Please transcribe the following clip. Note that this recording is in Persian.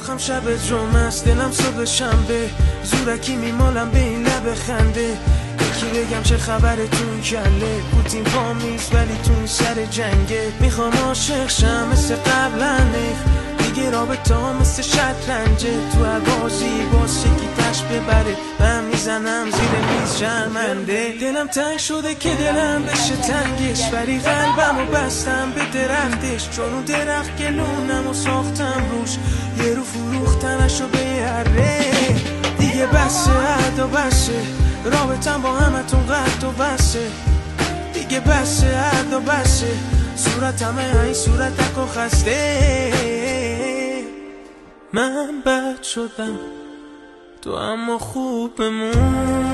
سوراخم شب جمعه است، دلم صبح شنبه، زورکی میمالم به این لب خنده. یکی بگم چه خبرتون کله، پوتین پامیز ولی تون سر جنگه. میخوام عاشق شم مثل قبلا، دیگه رابطه ها مثل شطرنجه. تو هر بازی باز یکی تش ببره، من میزنم زیر میز شرمنده. دلم تنگ شده که دلم بشه تنگش، ولی قلبم و بستم به درختش. چون اون درخت گلونم و ساختم روش، یه رو فروختمشو به یره. دیگه بسه عد و بسه، رابطم با همتون قد و بسه. دیگه بسه عد و بسه، صورتم این صورتک و خسته. من بد شدم تو اما خوب بمون.